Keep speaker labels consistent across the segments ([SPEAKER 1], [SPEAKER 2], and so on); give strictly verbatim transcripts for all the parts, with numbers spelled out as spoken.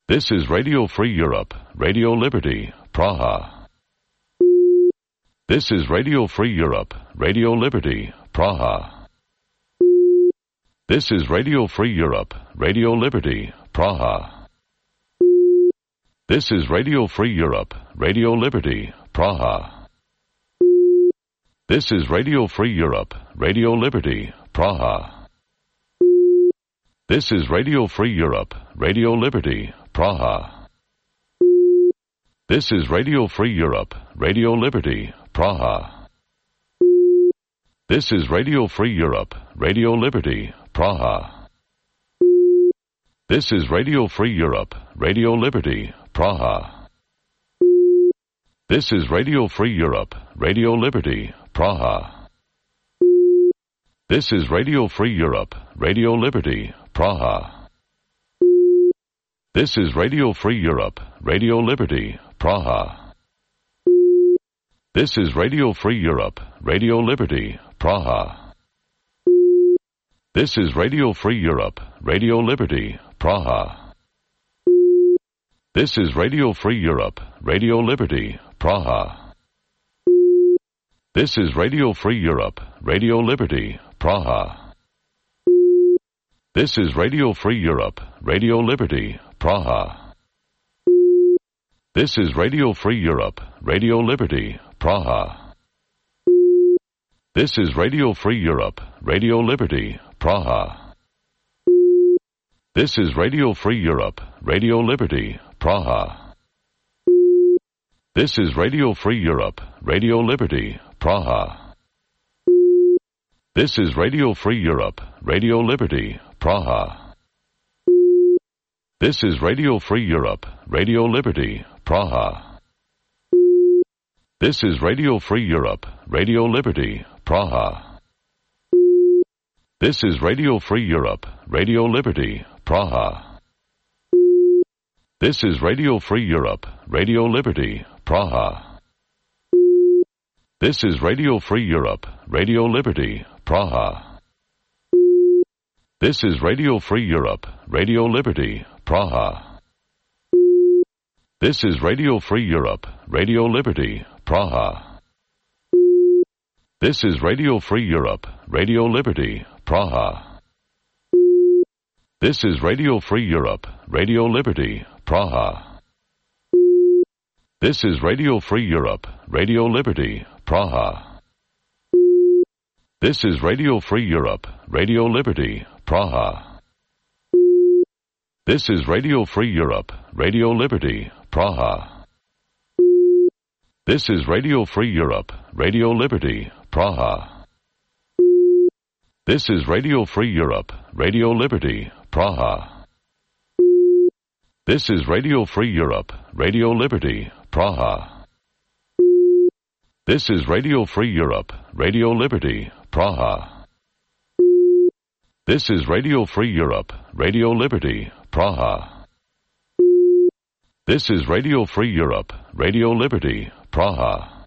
[SPEAKER 1] This is Radio Free Europe, Radio Liberty, Praha. This is Radio Free Europe, Radio Liberty, Praha. This is Radio Free Europe, Radio Liberty, Praha. This is Radio Free Europe, Radio Liberty, Praha. This is Radio Free Europe, Radio Liberty, Praha. This is Radio Free Europe, Radio Liberty, Praha. This is Radio Free Europe, Radio Liberty, Praha. This is Radio Free Europe, Radio Liberty, Praha. This is Radio Free Europe, Radio Liberty, Praha. This is Radio Free Europe, Radio Liberty, Praha. This is Radio Free Europe, Radio Liberty, Praha. This is Radio Free Europe, Radio Liberty, Praha. This is Radio Free Europe, Radio Liberty, Praha. This is Radio Free Europe, Radio Liberty, Praha. This is Radio Free Europe, Radio Liberty, Praha. This is Radio Free Europe, Radio Liberty, Praha. This is Radio Free Europe, Radio Liberty, Praha. This is Radio Free Europe, Radio Liberty, Praha. This is Radio Free Europe, Radio Liberty, Praha. This is Radio Free Europe, Radio Liberty, Praha. This is Radio Free Europe, Radio Liberty, Praha. This is Radio Free Europe, Radio Liberty, Praha. This is Radio Free Europe, Radio Liberty, Praha. This is Radio Free Europe, Radio Liberty, Praha. This is Radio Free Europe, Radio Liberty, Praha. This is Radio Free Europe, Radio Liberty, Praha. This is Radio Free Europe, Radio Liberty, Praha. This is Radio Free Europe, Radio Liberty, Praha. This is Radio Free Europe, Radio Liberty, Praha. This is Radio Free Europe, Radio Liberty, Praha. This is Radio Free Europe, Radio Liberty, Praha. This is Radio Free Europe, Radio Liberty, Praha. This is Radio Free Europe, Radio Liberty, Praha. This is Radio Free Europe, Radio Liberty, Praha. This is Radio Free Europe, Radio Liberty, Praha. This is Radio Free Europe, Radio Liberty, Praha. This is Radio Free Europe, Radio Liberty, Praha. This is Radio Free Europe, Radio Liberty, Praha. This is Radio Free Europe, Radio Liberty, Praha. This is Radio Free Europe, Radio Liberty, Praha.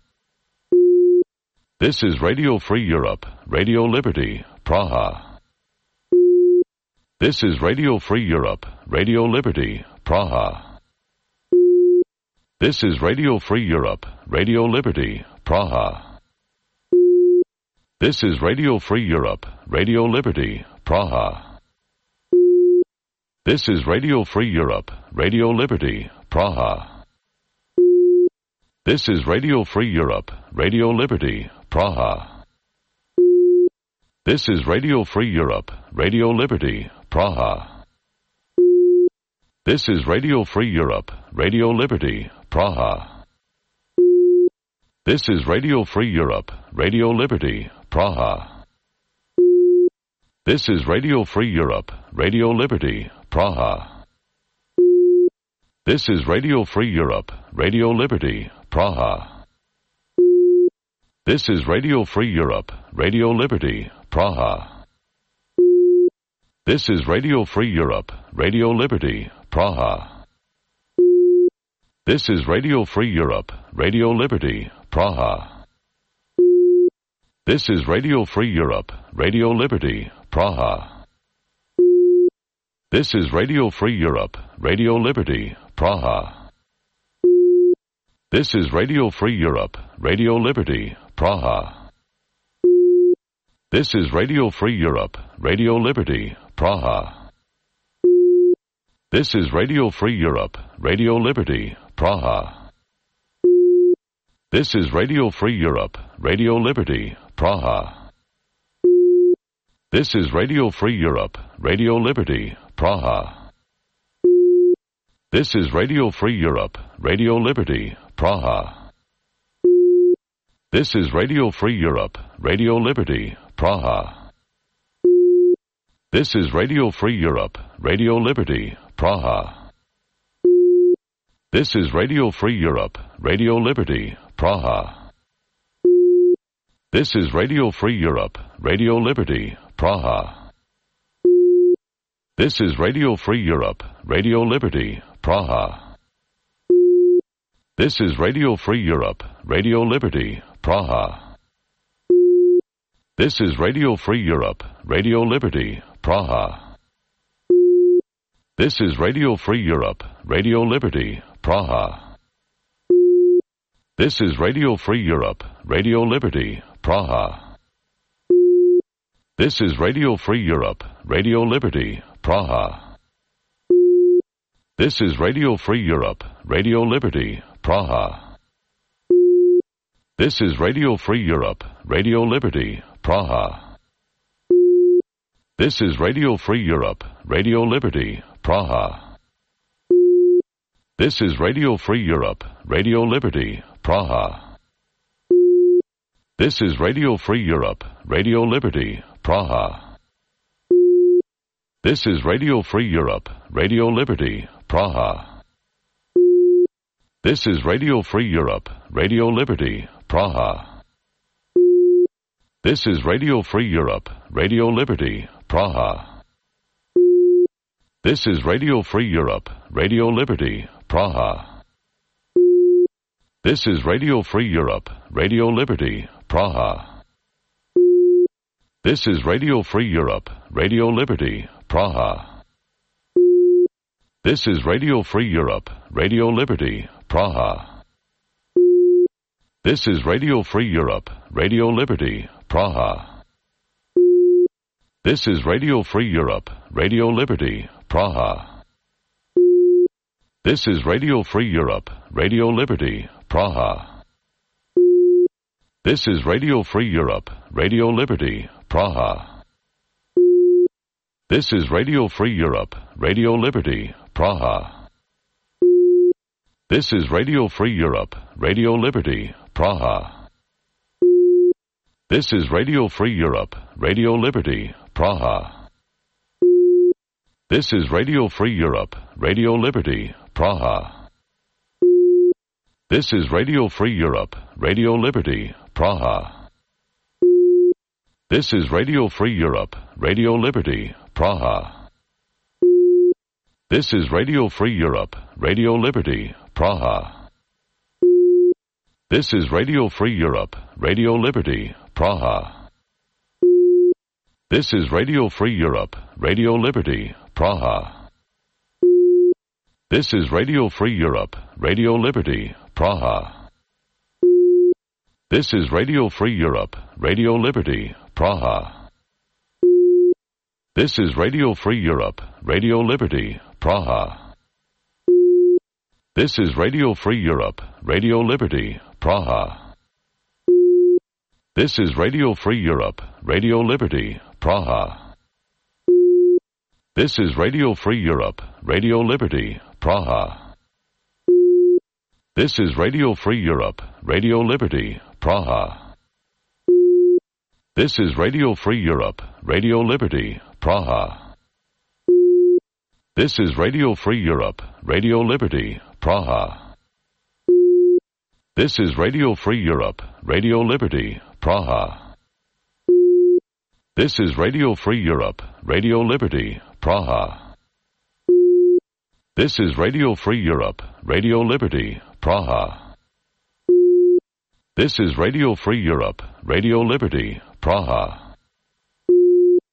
[SPEAKER 1] This is Radio Free Europe, Radio Liberty, Praha. This is Radio Free Europe, Radio Liberty, Praha. This is Radio Free Europe, Radio Liberty, Praha. This is Radio Free Europe, Radio Liberty, Praha. This is Radio Free Europe, Radio Liberty, Praha. This is Radio Free Europe, Radio Liberty, Praha. This is Radio Free Europe, Radio Liberty, Praha. This is Radio Free Europe, Radio Liberty, Praha. This is Radio Free Europe, Radio Liberty, Praha. This is Radio Free Europe, Radio Liberty, Praha. This is Radio Free Europe, Radio Liberty, Praha. This is Radio Free Europe, Radio Liberty, Praha. This is Radio Free Europe, Radio Liberty, Praha. This is Radio Free Europe, Radio Liberty, Praha. This is Radio Free Europe, Radio Liberty, Praha. This is Radio Free Europe, Radio Liberty, Praha. This is Radio Free Europe, Radio Liberty, Praha. This is Radio Free Europe, Radio Liberty, Praha. This is Radio Free Europe, Radio Liberty, Praha. This is Radio Free Europe, Radio Liberty, Praha. This is Radio Free Europe, Radio Liberty, Praha. This is Radio Free Europe, Radio Liberty, Praha. This is Radio Free Europe, Radio Liberty, Praha. This is Radio Free Europe, Radio Liberty, Praha. This is Radio Free Europe, Radio Liberty, Praha. This is Radio Free Europe, Radio Liberty, Praha. This is Radio Free Europe, Radio Liberty, Praha. This is Radio Free Europe, Radio Liberty, Praha. This is Radio Free Europe, Radio Liberty, Praha. This is Radio Free Europe, Radio Liberty, Praha. This is Radio Free Europe, Radio Liberty, Praha. This is Radio Free Europe, Radio Liberty, Praha. This is Radio Free Europe, Radio Liberty, Praha. This is Radio Free Europe, Radio Liberty, Praha. This is Radio Free Europe, Radio Liberty, Praha. This is Radio Free Europe, Radio Liberty, Praha. This is Radio Free Europe, Radio Liberty, Praha. This is Radio Free Europe, Radio Liberty, Praha. This is Radio Free Europe, Radio Liberty, Praha. This is Radio Free Europe, Radio Liberty, Praha. This is Radio Free Europe, Radio Liberty, Praha. This is Radio Free Europe, Radio Liberty, Praha. This is Radio Free Europe, Radio Liberty, Praha. This is Radio Free Europe, Radio Liberty, Praha. This is Radio Free Europe, Radio Liberty, Praha. This is Radio Free Europe, Radio Liberty, Praha. This is Radio Free Europe, Radio Liberty, Praha. This is Radio Free Europe, Radio Liberty, Praha. This is Radio Free Europe, Radio Liberty, Praha. This is Radio Free Europe, Radio Liberty, Praha. This is Radio Free Europe, Radio Liberty, Praha. This is Radio Free Europe, Radio Liberty, Praha. This is Radio Free Europe, Radio Liberty, Praha. This is Radio Free Europe, Radio Liberty, Praha. This is Radio Free Europe, Radio Liberty, Praha. This is Radio Free Europe, Radio Liberty, Praha. This is Radio Free Europe, Radio Liberty, Praha. This is Radio Free Europe, Radio Liberty, Praha. This is Radio Free Europe, Radio Liberty, Praha. This is Radio Free Europe, Radio Liberty, Praha. This is Radio Free Europe, Radio Liberty, Praha. This is Radio Free Europe, Radio Liberty, Praha. This is Radio Free Europe, Radio Liberty, Praha. This is Radio Free Europe, Radio Liberty, Praha. This is Radio Free Europe, Radio Liberty, Praha. This is Radio Free Europe, Radio Liberty, Praha. This is Radio Free Europe, Radio Liberty, Praha. This is Radio Free Europe, Radio Liberty, Praha. This is Radio Free Europe, Radio Liberty, Praha. This is Radio Free Europe, Radio Liberty, Praha.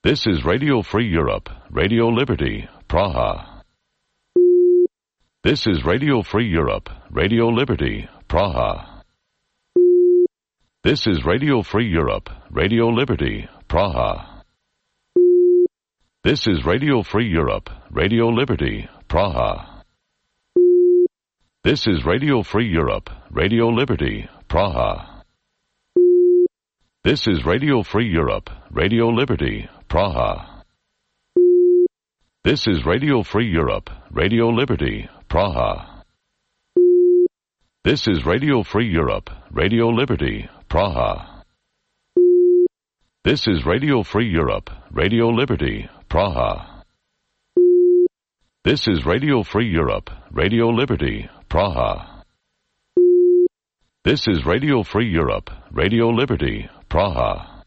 [SPEAKER 1] This is Radio Free Europe, Radio Liberty, Praha. This is Radio Free Europe, Radio Liberty, Praha. This is Radio Free Europe, Radio Liberty, Praha. This is Radio Free Europe, Radio Liberty, Praha. This is Radio Free Europe, Radio Liberty, Praha. This is Radio Free Europe, Radio Liberty, Praha. This is Radio Free Europe, Radio Liberty, Praha. This is Radio Free Europe, Radio Liberty, Praha. This is Radio Free Europe, Radio Liberty, Praha. This is Radio Free Europe, Radio Liberty, Praha. This is Radio Free Europe, Radio Liberty, Praha.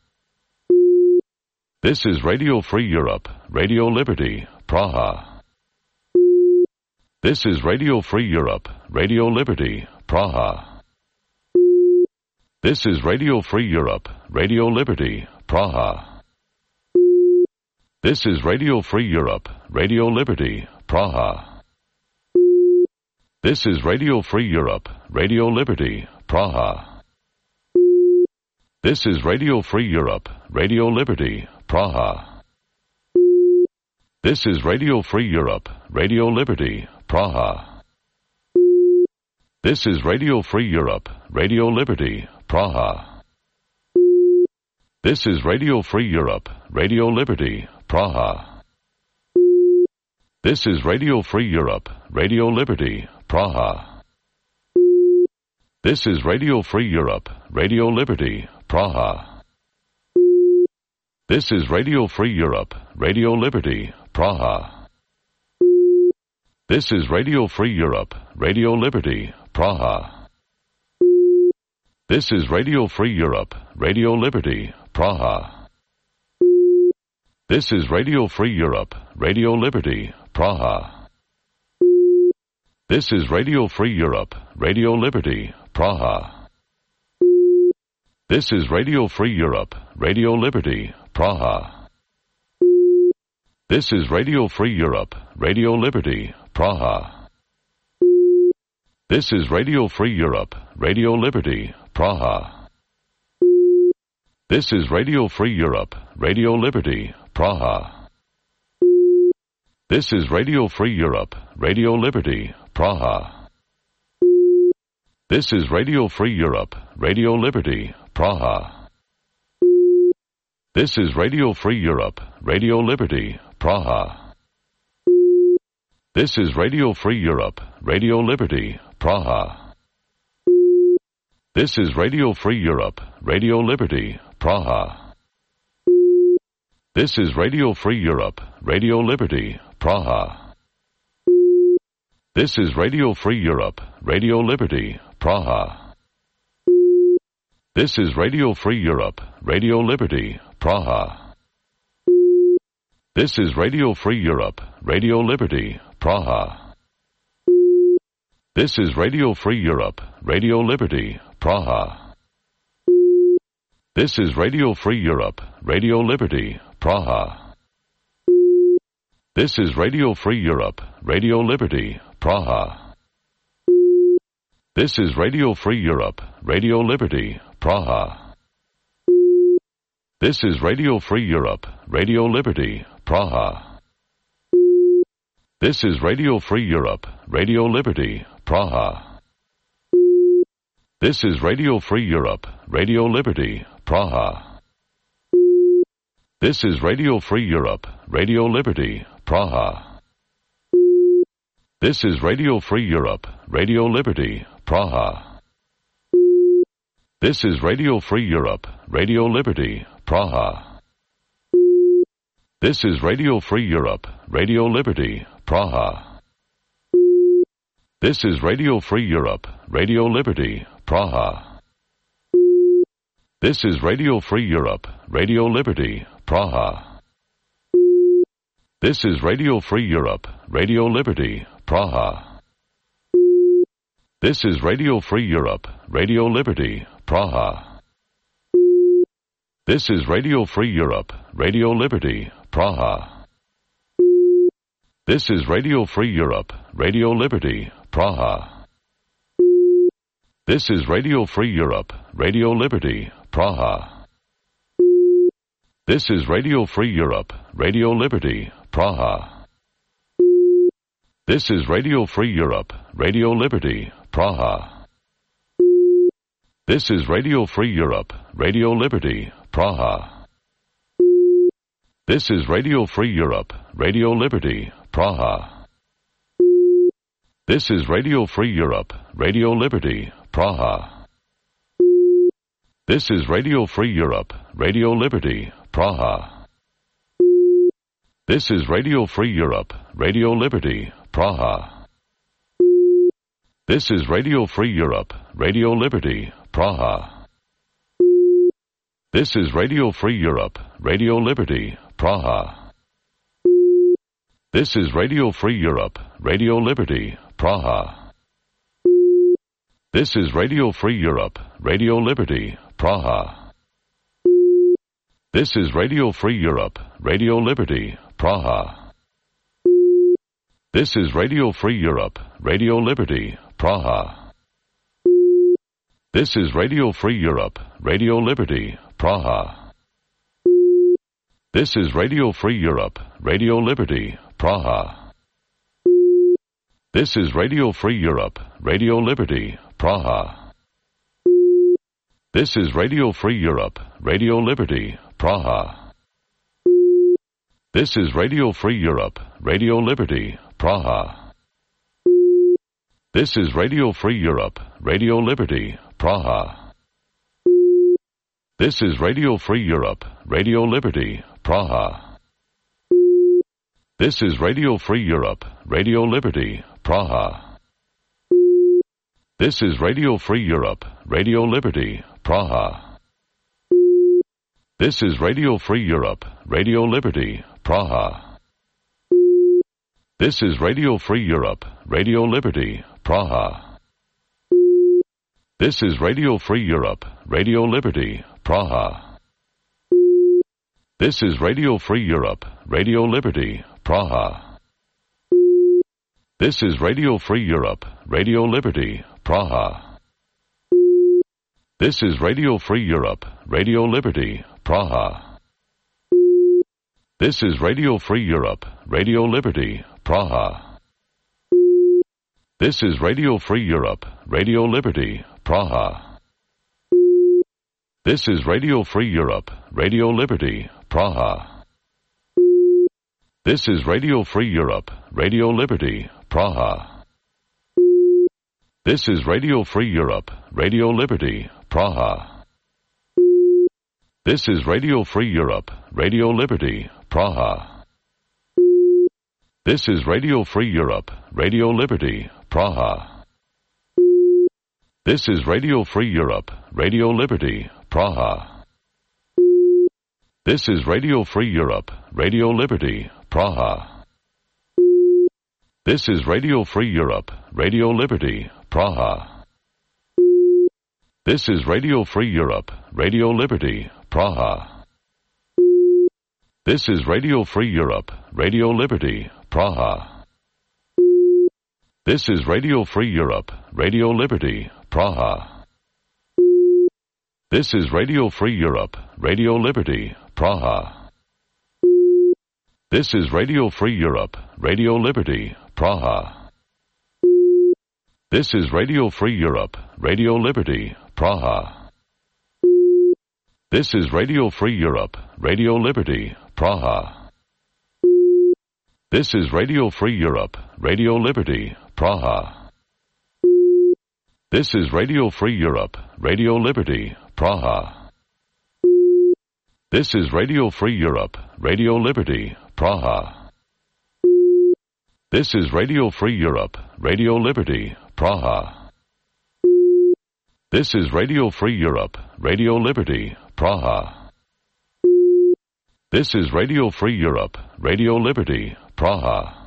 [SPEAKER 1] This is Radio Free Europe, Radio Liberty, Praha. This is Radio Free Europe, Radio Liberty, Praha. This is Radio Free Europe, Radio Liberty, Praha. This is Radio Free Europe, Radio Liberty, Praha. This is Radio Free Europe, Radio Liberty, Praha. This is Radio Free Europe, Radio Liberty, Praha. This is Radio Free Europe, Radio Liberty, Praha. This is Radio Free Europe, Radio Liberty, Praha. This is Radio Free Europe, Radio Liberty, Praha. This is Radio Free Europe, Radio Liberty, Praha. This is Radio Free Europe, Radio Liberty, Praha. This is Radio Free Europe, Radio Liberty, Praha. This is Radio Free Europe, Radio Liberty, Praha. This is Radio Free Europe, Radio Liberty, Praha. This is Radio Free Europe, Radio Liberty, Praha. This is Radio Free Europe, Radio Liberty, Praha. This is Radio Free Europe, Radio Liberty, Praha. This is Radio Free Europe, Radio Liberty, Praha. This is Radio Free Europe, Radio Liberty, Praha. This is Radio Free Europe, Radio Liberty, Praha. This is Radio Free Europe, Radio Liberty, Praha. This is Radio Free Europe, Radio Liberty, Praha. This is Radio Free Europe, Radio Liberty, Praha. This is Radio Free Europe, Radio Liberty, Praha. This is Radio Free Europe, Radio Liberty, Praha. This is Radio Free Europe, Radio Liberty, Praha. This is Radio Free Europe, Radio Liberty, Praha. This is Radio Free Europe, Radio Liberty, Praha. This is Radio Free Europe, Radio Liberty, Praha. This is Radio Free Europe, Radio Liberty, Praha. This is Radio Free Europe, Radio Liberty, Praha. This is Radio Free Europe, Radio Liberty, Praha. This is Radio Free Europe, Radio Liberty, Praha. This is Radio Free Europe, Radio Liberty, Praha. This is Radio Free Europe, Radio Liberty, Praha. This is Radio Free Europe, Radio Liberty, Praha. This is Radio Free Europe, Radio Liberty, Praha. This is Radio Free Europe, Radio Liberty, Praha. This is Radio Free Europe, Radio Liberty, Praha. This is Radio Free Europe, Radio Liberty, Praha. This is Radio Free Europe, Radio Liberty, Praha. This is Radio Free Europe, Radio Liberty, Praha. This is Radio Free Europe, Radio Liberty, Praha. This is Radio Free Europe, Radio Liberty, Praha. This is Radio Free Europe, Radio Liberty, Praha. This is Radio Free Europe, Radio Liberty, Praha. This is Radio Free Europe, Radio Liberty, Praha. This is Radio Free Europe, Radio Liberty, Praha. This is Radio Free Europe, Radio Liberty, Praha. This is Radio Free Europe, Radio Liberty, Praha. This is Radio Free Europe, Radio Liberty, Praha. This is Radio Free Europe, Radio Liberty, Praha. This is Radio Free Europe, Radio Liberty, Praha. This is Radio Free Europe, Radio Liberty, Praha. This is Radio Free Europe, Radio Liberty, Praha. This is Radio Free Europe, Radio Liberty, Praha. This is Radio Free Europe, Radio Liberty, Praha. This is Radio Free Europe, Radio Liberty, Praha. This is Radio Free Europe, Radio Liberty, Praha. This is Radio Free Europe, Radio Liberty, Praha. This is Radio Free Europe, Radio Liberty, Praha. This is Radio Free Europe, Radio Liberty, Praha. This is Radio Free Europe, Radio Liberty, Praha. This is Radio Free Europe, Radio Liberty, Praha. This is Radio Free Europe, Radio Liberty, Praha. This is Radio Free Europe, Radio Liberty, Praha. This is Radio Free Europe, Radio Liberty, Praha. This is Radio Free Europe, Radio Liberty, Praha. This is Radio Free Europe, Radio Liberty, Praha. This is Radio Free Europe, Radio Liberty, Praha. This is Radio Free Europe, Radio Liberty, Praha. This is Radio Free Europe, Radio Liberty, Praha. This is Radio Free Europe, Radio Liberty, Praha. This is Radio Free Europe, Radio Liberty, Praha. This is Radio Free Europe, Radio Liberty, Praha. This is Radio Free Europe, Radio Liberty, Praha. This is Radio Free Europe, Radio Liberty, Praha. This is Radio Free Europe, Radio Liberty, Praha. This is Radio Free Europe, Radio Liberty, Praha. This is Radio Free Europe, Radio Liberty, Praha. This is Radio Free Europe, Radio Liberty, Praha. This is Radio Free Europe, Radio Liberty, Praha. This is Radio Free Europe, Radio Liberty, Praha. This is Radio Free Europe, Radio Liberty, Praha. This is Radio Free Europe, Radio Liberty, Praha. This is Radio Free Europe, Radio Liberty, Praha. This is Radio Free Europe, Radio Liberty, Praha. This is Radio Free Europe, Radio Liberty, Praha. This is Radio Free Europe, Radio Liberty, Praha. This is Radio Free Europe, Radio Liberty, Praha. This is Radio Free Europe, Radio Liberty, Praha. This is Radio Free Europe, Radio Liberty, Praha. This is Radio Free Europe, Radio Liberty, Praha. This is Radio Free Europe, Radio Liberty, Praha. This is Radio Free Europe, Radio Liberty, Praha. This is Radio Free Europe, Radio Liberty, Praha. This is Radio Free Europe, Radio Liberty, Praha. This is Radio Free Europe, Radio Liberty, Praha.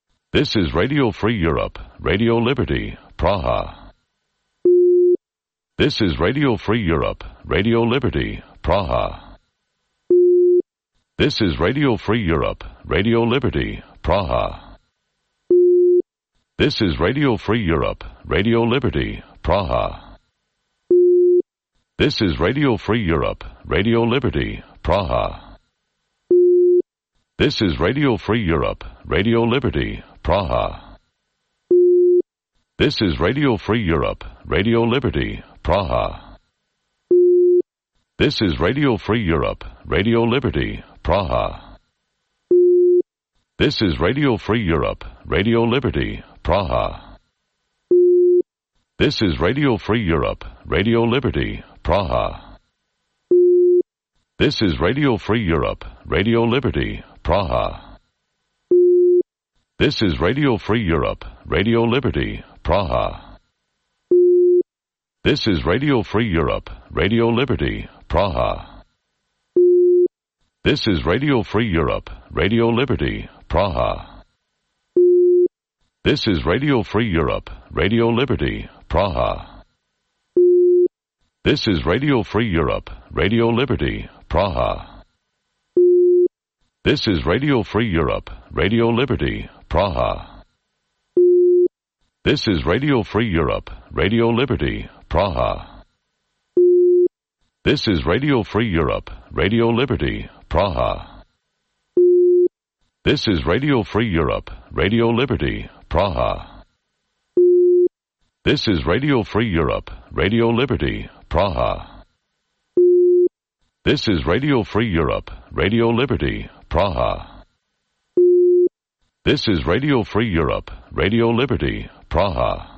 [SPEAKER 1] This is Radio Free Europe, Radio Liberty, Praha. This is Radio Free Europe, Radio Liberty, Praha. This is Radio Free Europe, Radio Liberty, Praha. This is Radio Free Europe, Radio Liberty, Praha. This is Radio Free Europe, Radio Liberty, Praha. This is Radio Free Europe, Radio Liberty, Praha. This is Radio Free Europe, Radio Liberty, Praha. This is Radio Free Europe, Radio Liberty, Praha. This is Radio Free Europe, Radio Liberty, Praha. This is Radio Free Europe, Radio Liberty, Praha. This is Radio Free Europe, Radio Liberty, Praha. This is Radio Free Europe, Radio Liberty, Praha. This is Radio Free Europe, Radio Liberty, Praha. This is Radio Free Europe, Radio Liberty, Praha. This is Radio Free Europe, Radio Liberty, Praha. This is Radio Free Europe, Radio Liberty, Praha. This is Radio Free Europe, Radio Liberty, Praha. This is Radio Free Europe, Radio Liberty, Praha. This is Radio Free Europe, Radio Liberty, Praha. This is Radio Free Europe, Radio Liberty, Praha. This is Radio Free Europe, Radio Liberty, Praha. This is Radio Free Europe, Radio Liberty, Praha. This is Radio Free Europe, Radio Liberty, Praha.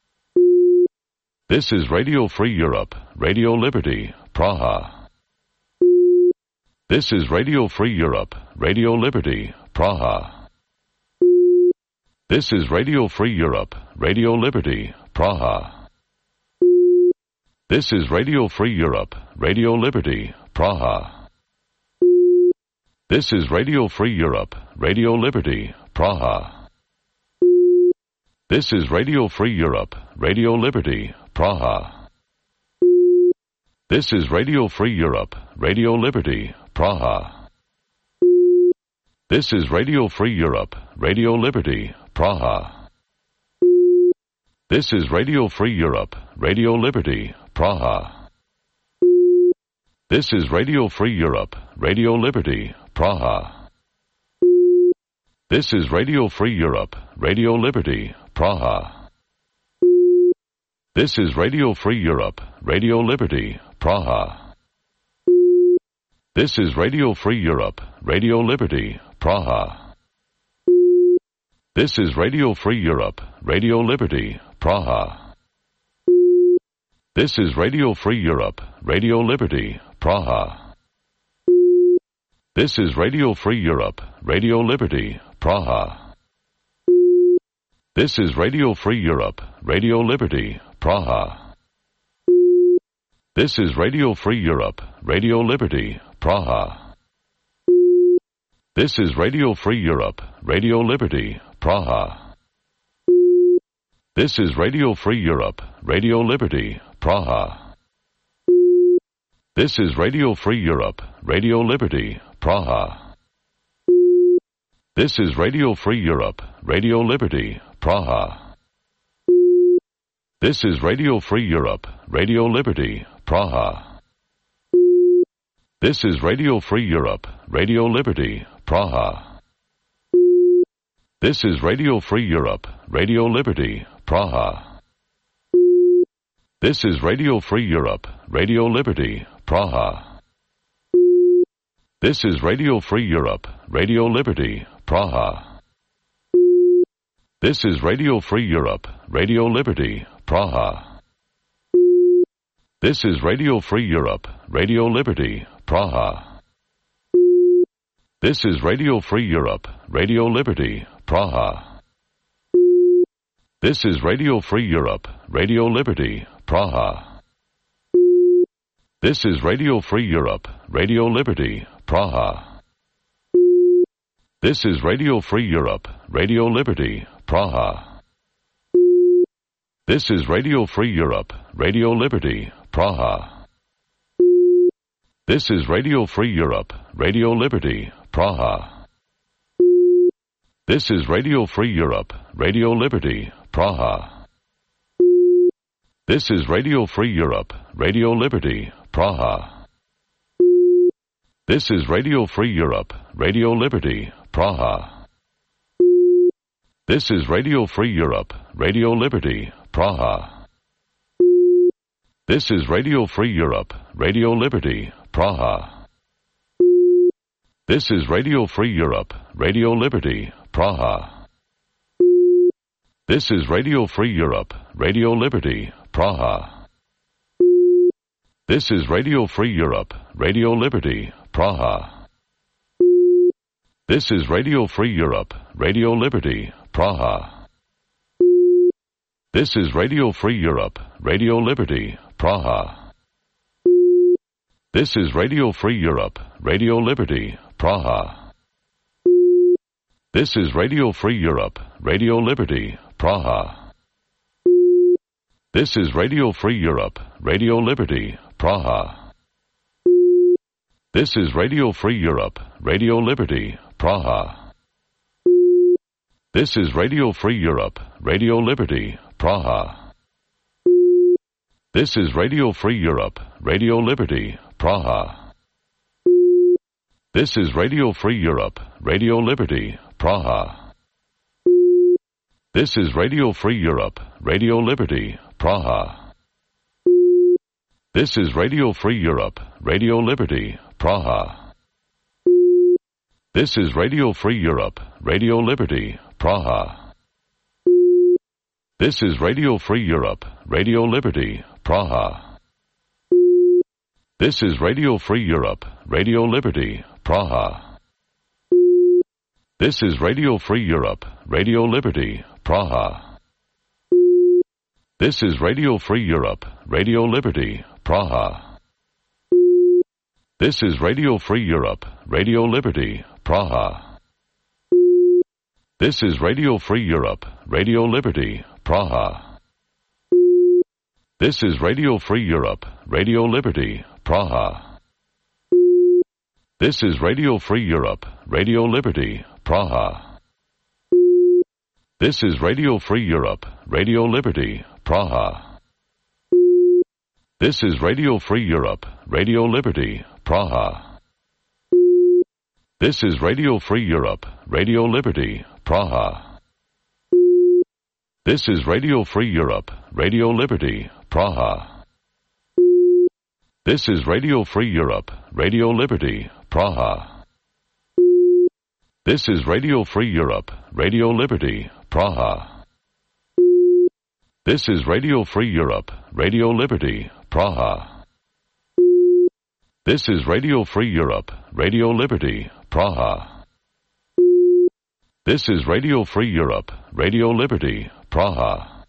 [SPEAKER 1] This is Radio Free Europe, Radio Liberty, Praha. This is Radio Free Europe, Radio Liberty, Praha. This is Radio Free Europe, Radio Liberty, Praha. This is Radio Free Europe, Radio Liberty, Praha. This is Radio Free Europe, Radio Liberty, Praha. This is Radio Free Europe, Radio Liberty, Praha. This is Radio Free Europe, Radio Liberty, Praha. This is Radio Free Europe, Radio Liberty, Praha. This is Radio Free Europe, Radio Liberty, Praha. This is Radio Free Europe, Radio Liberty, Praha. This is Radio Free Europe, Radio Liberty, Praha. This is Radio Free Europe, Radio Liberty, Praha. This is Radio Free Europe, Radio Liberty, Praha. This is Radio Free Europe, Radio Liberty, Praha. This is Radio Free Europe, Radio Liberty, Praha. This is Radio Free Europe, Radio Liberty, Praha. This is Radio Free Europe, Radio Liberty, Praha. This is Radio Free Europe, Radio Liberty, Praha. This is Radio Free Europe, Radio Liberty, Praha. This is Radio Free Europe, Radio Liberty, Praha. This is Radio Free Europe, Radio Liberty, Praha. This is Radio Free Europe, Radio Liberty, Praha. This is Radio Free Europe, Radio Liberty, Praha. This is Radio Free Europe, Radio Liberty, Praha. This is Radio Free Europe, Radio Liberty, Praha. This is Radio Free Europe, Radio Liberty, Praha. This is Radio Free Europe, Radio Liberty, Praha. This is Radio Free Europe, Radio Liberty, Praha. This is Radio Free Europe, Radio Liberty, Praha. This is Radio Free Europe, Radio Liberty, Praha. This is Radio Free Europe, Radio Liberty, Praha. This is Radio Free Europe, Radio Liberty, Praha. This is Radio Free Europe, Radio Liberty, Praha. This is Radio Free Europe, Radio Liberty, Praha. This is Radio Free Europe, Radio Liberty, Praha. This is Radio Free Europe, Radio Liberty, Praha. This is Radio Free Europe, Radio Liberty, Praha. This is Radio Free Europe, Radio Liberty, Praha. This is Radio Free Europe, Radio Liberty, Praha. This is Radio Free Europe, Radio Liberty, Praha. This is Radio Free Europe, Radio Liberty, Praha. This is Radio Free Europe, Radio Liberty, Praha. This is Radio Free Europe, Radio Liberty, Praha. This is Radio Free Europe, Radio Liberty, Praha. This is Radio Free Europe, Radio Liberty, Praha. This is Radio Free Europe, Radio Liberty, Praha. This is Radio Free Europe, Radio Liberty, Praha. This is Radio Free Europe, Radio Liberty, Praha. This is Radio Free Europe, Radio Liberty, Praha. This is Radio Free Europe, Radio Liberty, Praha. This is Radio Free Europe, Radio Liberty, Praha. This is Radio Free Europe, Radio Liberty, Praha. This is Radio Free Europe, Radio Liberty, Praha. This is Radio Free Europe, Radio Liberty, Praha. This is Radio Free Europe, Radio Liberty, Praha. This is Radio Free Europe, Radio Liberty, Praha. This is Radio Free Europe, Radio Liberty, Praha. This is Radio Free Europe, Radio Liberty, Praha. This is Radio Free Europe, Radio Liberty, Praha. This is Radio Free Europe, Radio Liberty, Praha. This is Radio Free Europe, Radio Liberty, Praha. This is Radio Free Europe, Radio Liberty, Praha. This is Radio Free Europe, Radio Liberty, Praha. This is Radio Free Europe, Radio Liberty, Praha. This is Radio Free Europe, Radio Liberty, Praha. This is Radio Free Europe, Radio Liberty, Praha. This is Radio Free Europe, Radio Liberty, Praha. This is Radio Free Europe, Radio Liberty, Praha. This is Radio Free Europe, Radio Liberty, Praha. This is Radio Free Europe, Radio Liberty, Praha. This is Radio Free Europe, Radio Liberty, Praha. This is Radio Free Europe, Radio Liberty, Praha.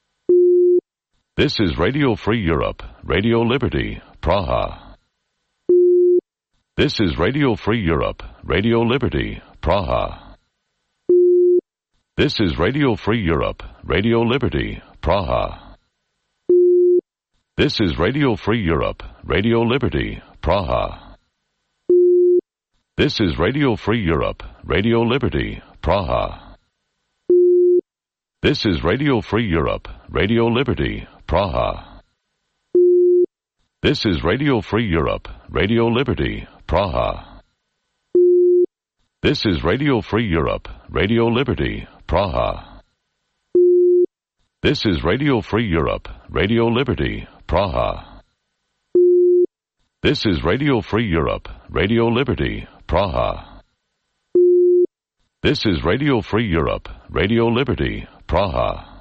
[SPEAKER 1] This is Radio Free Europe, Radio Liberty, Praha. This is Radio Free Europe, Radio Liberty, Praha. This is Radio Free Europe, Radio Liberty, Praha. This is Radio Free Europe, Radio Liberty, Praha. This is Radio Free Europe, Radio Liberty, Praha. This is Radio Free Europe, Radio Liberty, Praha. This is Radio Free Europe, Radio Liberty, Praha. This is Radio Free Europe, Radio Liberty, Praha. This is Radio Free Europe, Radio Liberty, Praha. This is Radio Free Europe, Radio Liberty, Praha. This is Radio Free Europe, Radio Liberty, Praha.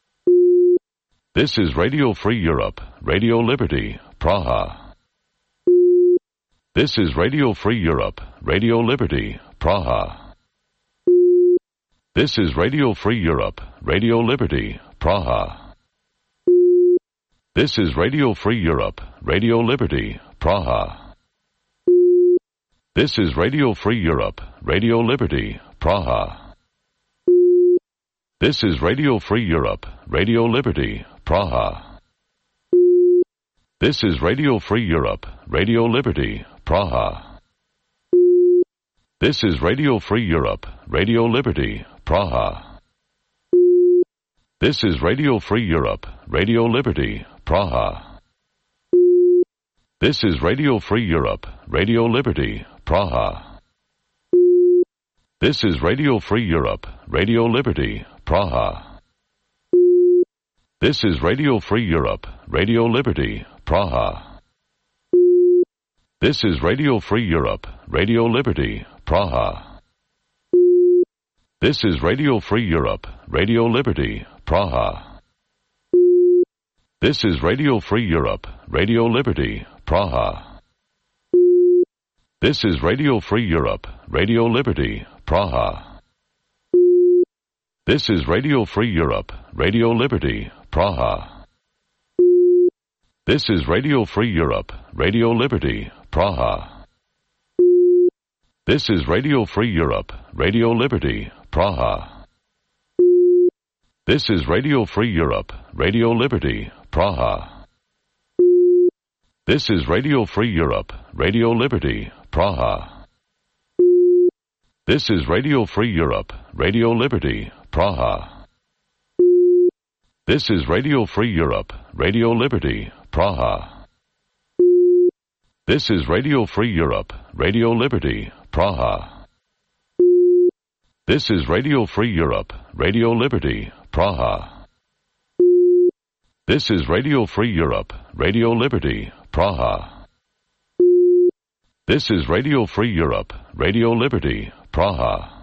[SPEAKER 1] This is Radio Free Europe, Radio Liberty, Praha. This is Radio Free Europe, Radio Liberty, Praha. This is Radio Free Europe, Radio Liberty, Praha. This is Radio Free Europe, Radio Liberty, Praha. This is Radio Free Europe, Radio Liberty, Praha. This is Radio Free Europe, Radio Liberty, Praha. This is Radio Free Europe, Radio Liberty, Praha. This is Radio Free Europe, Radio Liberty, Praha. This is Radio Free Europe, Radio Liberty, Praha. This is Radio Free Europe, Radio Liberty, Praha. This is Radio Free Europe, Radio Liberty, Praha. This is Radio Free Europe, Radio Liberty, Praha. This is Radio Free Europe, Radio Liberty, Praha. This is Radio Free Europe, Radio Liberty, Praha. This is Radio Free Europe, Radio Liberty, Praha. This is Radio Free Europe, Radio Liberty, Praha. This is Radio Free Europe, Radio Liberty, Praha. This is Radio Free Europe, Radio Liberty, Praha. This is Radio Free Europe, Radio Liberty, Praha. This is Radio Free Europe, Radio Liberty, Praha. This is Radio Free Europe, Radio Liberty, Praha. This is Radio Free Europe, Radio Liberty, Praha. This is Radio Free Europe, Radio Liberty, Praha. This is Radio Free Europe, Radio Liberty, Praha. This is Radio Free Europe, Radio Liberty, Praha. This is Radio Free Europe, Radio Liberty, Praha. This is Radio Free Europe, Radio Liberty, Praha.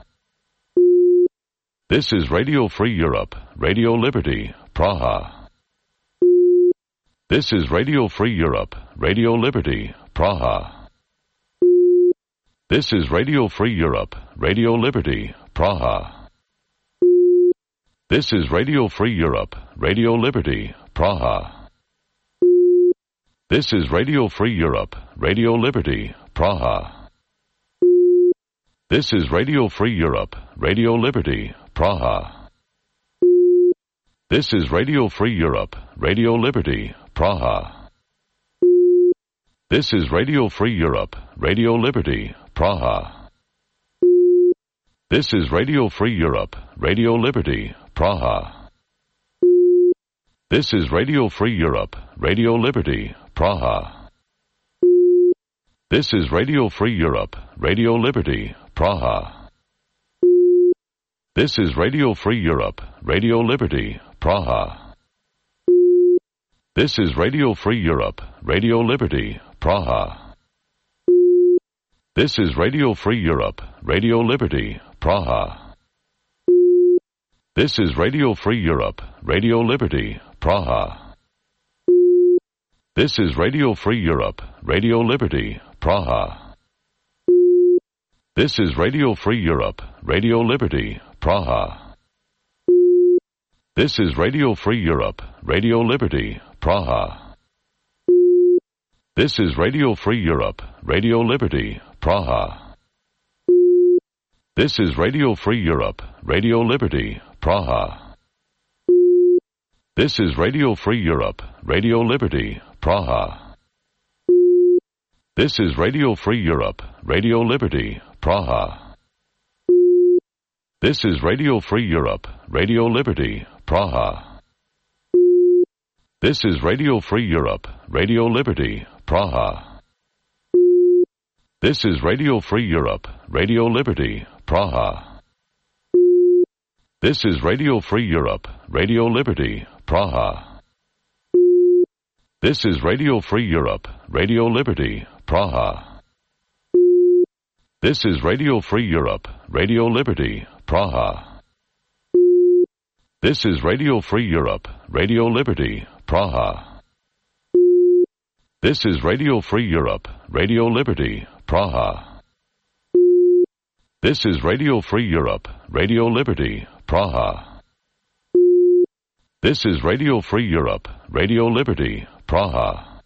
[SPEAKER 1] This is Radio Free Europe, Radio Liberty, Praha. This is Radio Free Europe, Radio Liberty, Praha. This is Radio Free Europe, Radio Liberty, Praha. This is Radio Free Europe, Radio Liberty, Praha. This is Radio Free Europe, Radio Liberty, Praha. This is Radio Free Europe, Radio Liberty, Praha. This is Radio Free Europe, Radio Liberty, Praha. This is Radio Free Europe, Radio Liberty, Praha. This is Radio Free Europe, Radio Liberty, Praha. This is Radio Free Europe, Radio Liberty, Praha. This is Radio Free Europe, Radio Liberty, Praha. This is Radio Free Europe, Radio Liberty, Praha. This is Radio Free Europe, Radio Liberty, Praha. This is Radio Free Europe, Radio Liberty, Praha. This is Radio Free Europe, Radio Liberty, Praha. This is Radio Free Europe, Radio Liberty, Praha. This is Radio Free Europe, Radio Liberty, Praha. This is Radio Free Europe, Radio Liberty, Praha. This is Radio Free Europe, Radio Liberty, Praha. This is Radio Free Europe, Radio Liberty, Praha. This is Radio Free Europe, Radio Liberty, Praha. This is Radio Free Europe, Radio Liberty, Praha. This is Radio Free Europe, Radio Liberty, Praha. This is Radio Free Europe, Radio Liberty, Praha. This is Radio Free Europe, Radio Liberty, Praha. This is Radio Free Europe, Radio Liberty, Praha. This is Radio Free Europe, Radio Liberty, Praha. This is Radio Free Europe, Radio Liberty, Praha. This is Radio Free Europe, Radio Liberty, Praha. This is Radio Free Europe, Radio Liberty, Praha. This is Radio Free Europe, Radio Liberty, Praha. This is Radio Free Europe, Radio Liberty, Praha.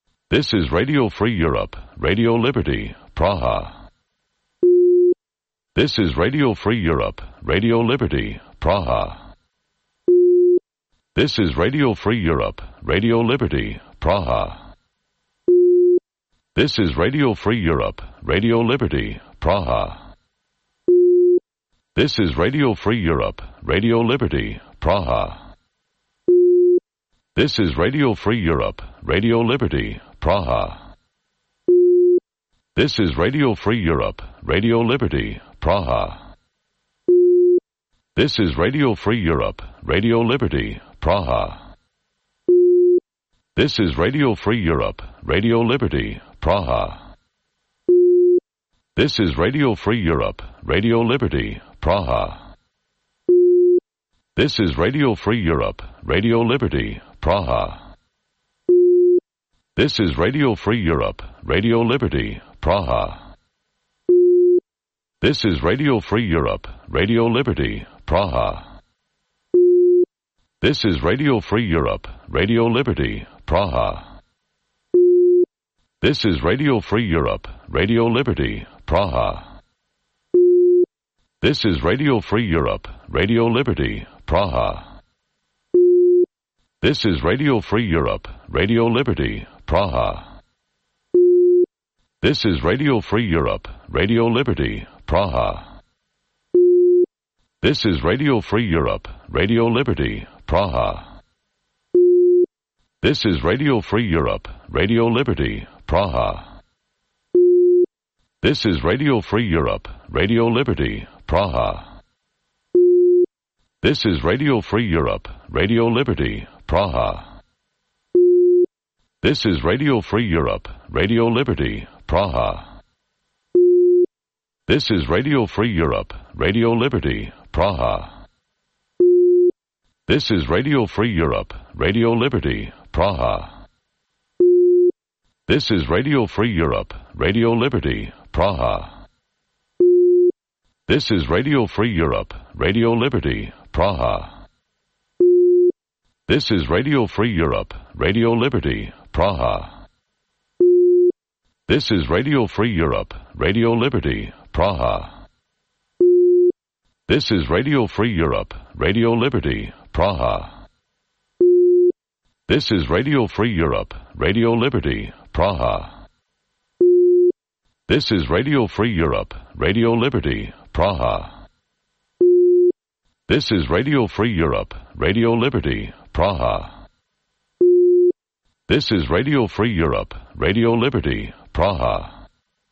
[SPEAKER 1] This is Radio Free Europe, Radio Liberty, Praha. This is Radio Free Europe, Radio Liberty, Praha. This is Radio Free Europe, Radio Liberty, Praha. This is Radio Free Europe, Radio Liberty, Praha. This is Radio Free Europe, Radio Liberty, Praha. This is Radio Free Europe, Radio Liberty, Praha. This is Radio Free Europe, Radio Liberty, Praha. This is Radio Free Europe, Radio Liberty, Praha. This is Radio Free Europe, Radio Liberty, Praha. This is Radio Free Europe, Radio Liberty, Praha. This is Radio Free Europe, Radio Liberty, Praha. This is Radio Free Europe, Radio Liberty, Praha. This is Radio Free Europe, Radio Liberty, Praha. This is Radio Free Europe, Radio Liberty, Praha. This is Radio Free Europe, Radio Liberty, Praha. This is Radio Free Europe, Radio Liberty, Praha. This is Radio Free Europe, Radio Liberty, Praha. This is Radio Free Europe, Radio Liberty, Praha. This is Radio Free Europe, Radio Liberty, Praha. This is Radio Free Europe, Radio Liberty, Praha. This is Radio Free Europe, Radio Liberty, Praha. This is Radio Free Europe, Radio Liberty, Praha. This is Radio Free Europe, Radio Liberty, Praha. This is Radio Free Europe, Radio Liberty, Praha. This is Radio Free Europe, Radio Liberty, Praha. This is Radio Free Europe, Radio Liberty, Praha. This is Radio Free Europe, Radio Liberty, Praha. This is Radio Free Europe, Radio Liberty, Praha. This is Radio Free Europe, Radio Liberty, Praha. This is Radio Free Europe, Radio Liberty, Praha. This is Radio Free Europe, Radio Liberty, Praha. This is Radio Free Europe, Radio Liberty, Praha. This is Radio Free Europe, Radio Liberty, Praha. This is Radio Free Europe, Radio Liberty, Praha.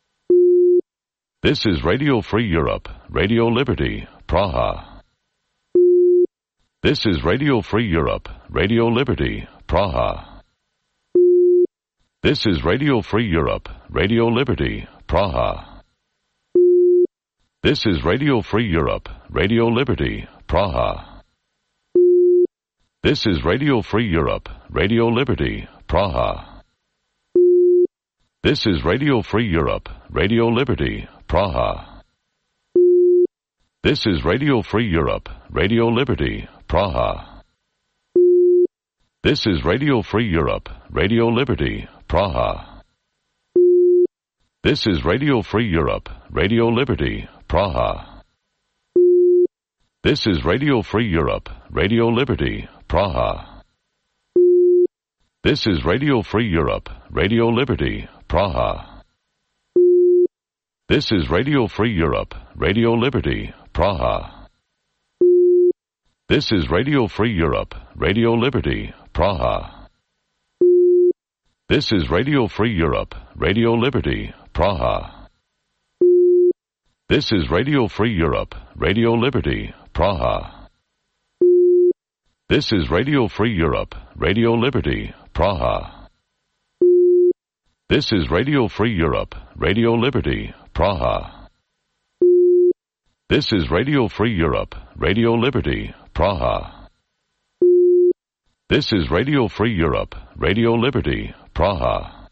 [SPEAKER 1] This is Radio Free Europe, Radio Liberty, Praha. This is Radio Free Europe, Radio Liberty, Praha. This is Radio Free Europe, Radio Liberty, Praha. This is Radio Free Europe, Radio Liberty, Praha. This is Radio Free Europe, Radio Liberty, Praha. This is Radio Free Europe, Radio Liberty, Praha. This is Radio Free Europe, Radio Liberty, Praha. This is Radio Free Europe, Radio Liberty, Praha. This is Radio Free Europe, Radio Liberty, Praha. This is Radio Free Europe, Radio Liberty, Praha. This is Radio Free Europe, Radio Liberty, Praha. This is Radio Free Europe, Radio Liberty, Praha. This is Radio Free Europe, Radio Liberty, Praha. This is Radio Free Europe, Radio Liberty, Praha. This is Radio Free Europe, Radio Liberty, Praha. This is Radio Free Europe, Radio Liberty, Praha. This is Radio Free Europe, Radio Liberty, Praha. This is Radio Free Europe, Radio Liberty, Praha. This is Radio Free Europe, Radio Liberty, Praha.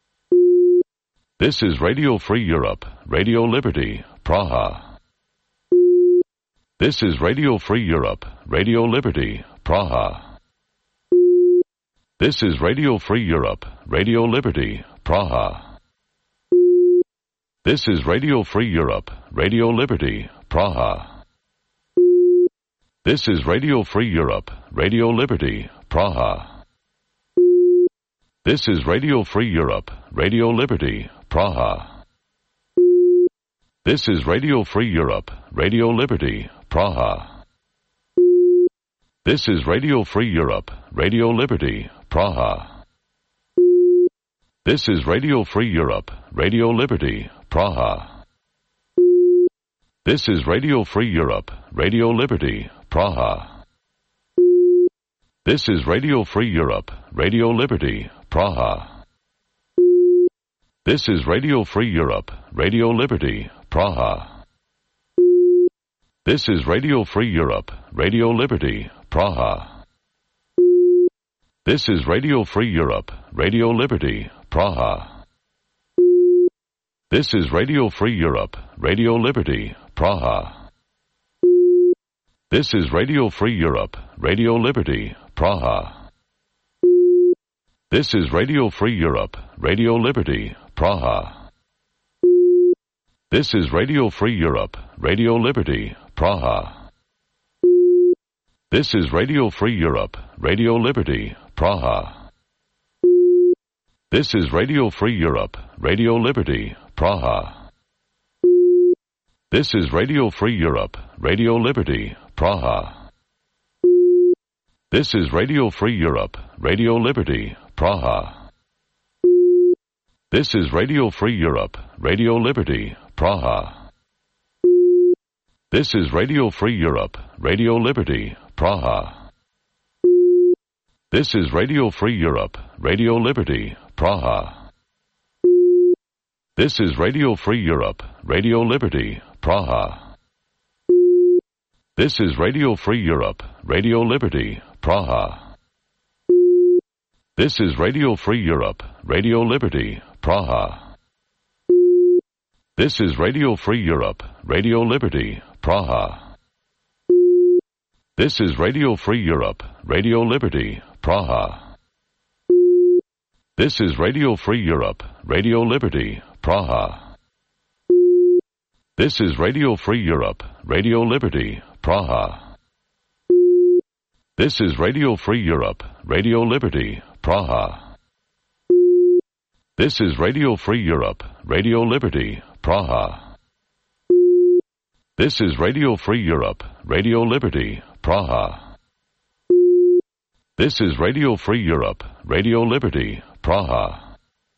[SPEAKER 1] This is Radio Free Europe, Radio Liberty, Praha. This is Radio Free Europe, Radio Liberty, Praha. This is Radio Free Europe, Radio Liberty, Praha. This is Radio Free Europe, Radio Liberty, Praha. This is Radio Free Europe, Radio Liberty, Praha. This is Radio Free Europe, Radio Liberty, Praha. This is Radio Free Europe, Radio Liberty, Praha. This is Radio Free Europe, Radio Liberty, Praha. This is Radio Free Europe, Radio Liberty, Praha. This is Radio Free Europe, Radio Liberty, Praha. This is Radio Free Europe, Radio Liberty, Praha. This is Radio Free Europe, Radio Liberty, Praha. This is Radio Free Europe, Radio Liberty, Praha. This is Radio Free Europe, Radio Liberty, Praha. This is Radio Free Europe, Radio Liberty, Praha. This is Radio Free Europe, Radio Liberty, Praha. This is Radio Free Europe, Radio Liberty, Praha. This is Radio Free Europe, Radio Liberty, Praha. This is Radio Free Europe, Radio Liberty, Praha. This is Radio Free Europe, Radio Liberty, Praha. This is Radio Free Europe, Radio Liberty, Praha. This is Radio Free Europe, Radio Liberty, Praha. This is Radio Free Europe, Radio Liberty, Praha. This is Radio Free Europe, Radio Liberty, Praha. This is Radio Free Europe, Radio Liberty, Praha. This is Radio Free Europe, Radio Liberty, Praha. This is Radio Free Europe, Radio Liberty, Praha. This is Radio Free Europe, Radio Liberty, Praha. This is Radio Free Europe, Radio Liberty, Praha. This is Radio Free Europe, Radio Liberty, Praha. This is Radio Free Europe, Radio Liberty, Praha. This is Radio Free Europe, Radio Liberty, Praha. This is Radio Free Europe, Radio Liberty, Praha. This is Radio Free Europe, Radio Liberty, Praha. This is Radio Free Europe, Radio Liberty, Praha. This is Radio Free Europe, Radio Liberty, Praha.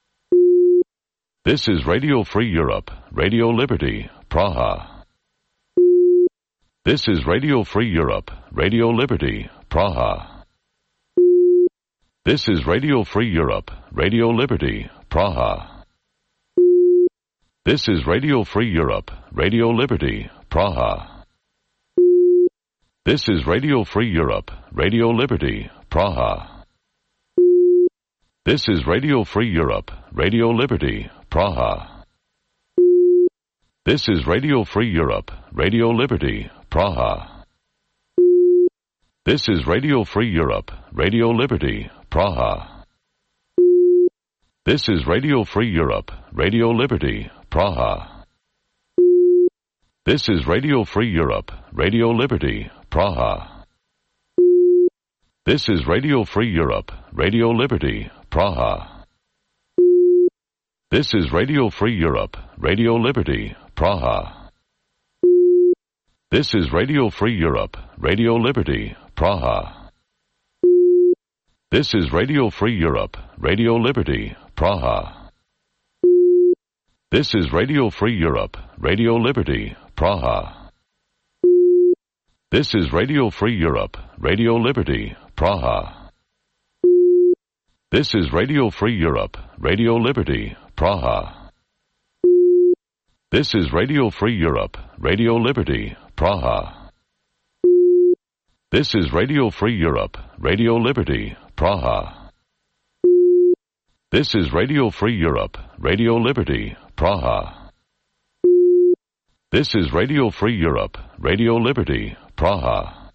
[SPEAKER 1] This is Radio Free Europe, Radio Liberty, Praha. This is Radio Free Europe, Radio Liberty, Praha. This is Radio Free Europe, Radio Liberty, Praha. This is Radio Free Europe, Radio Liberty, Praha. This is Radio Free Europe, Radio Liberty, Praha. This is Radio Free Europe, Radio Liberty, Praha. This is Radio Free Europe, Radio Liberty, Praha. This is Radio Free Europe, Radio Liberty, Praha. This is Radio Free Europe, Radio Liberty, Praha. This is Radio Free Europe, Radio Liberty, Praha. This is Radio Free Europe, Radio Liberty, Praha. This is Radio Free Europe, Radio Liberty, Praha. This is Radio Free Europe, Radio Liberty, Praha. This is Radio Free Europe, Radio Liberty, Praha. This is Radio Free Europe, Radio Liberty, Praha. This is Radio Free Europe, Radio Liberty, Praha. This is Radio Free Europe, Radio Liberty, Praha. This is Radio Free Europe, Radio Liberty, Praha. This is Radio Free Europe, Radio Liberty, Praha. This is Radio Free Europe, Radio Liberty, Praha. This is Radio Free Europe, Radio Liberty, Praha.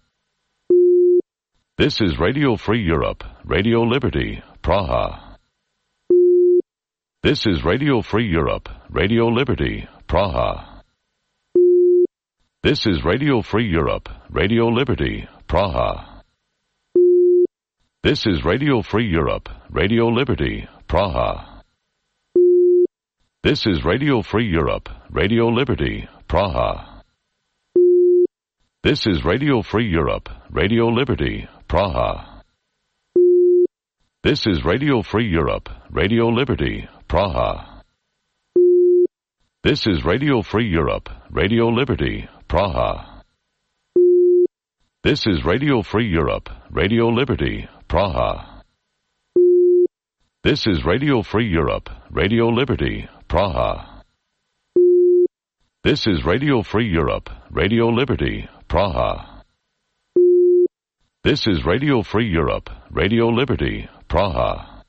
[SPEAKER 1] This is Radio Free Europe, Radio Liberty, Praha. This is Radio Free Europe, Radio Liberty, Praha. This is Radio Free Europe, Radio Liberty, Praha. This is Radio Free Europe, Radio Liberty, Praha. This is Radio Free Europe, Radio Liberty, Praha. This is Radio Free Europe, Radio Liberty, Praha. This is Radio Free Europe, Radio Liberty, Praha. This is Radio Free Europe, Radio Liberty, Praha. This is Radio Free Europe, Radio Liberty, Praha. This is Radio Free Europe, Radio Liberty, Praha. This is Radio Free Europe, Radio Liberty, Praha. This is Radio Free Europe, Radio Liberty, Praha.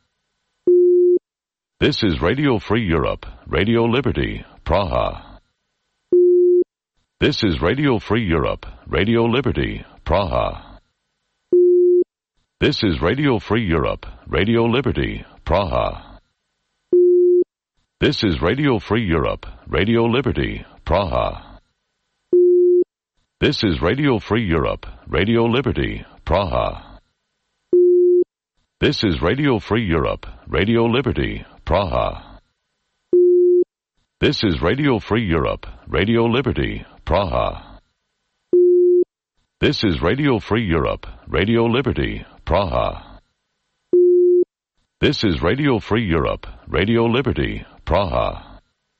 [SPEAKER 1] This is Radio Free Europe, Radio Liberty, Praha. This is Radio Free Europe, Radio Liberty, Praha. This is Radio Free Europe, Radio Liberty, Praha. This is Radio Free Europe, Radio Liberty, Praha. This is Radio Free Europe, Radio Liberty, Praha. This is Radio Free Europe, Radio Liberty, Praha. This is Radio Free Europe, Radio Liberty, Praha. This is Radio Free Europe, Radio Liberty, Praha. This is Radio Free Europe, Radio Liberty, Praha.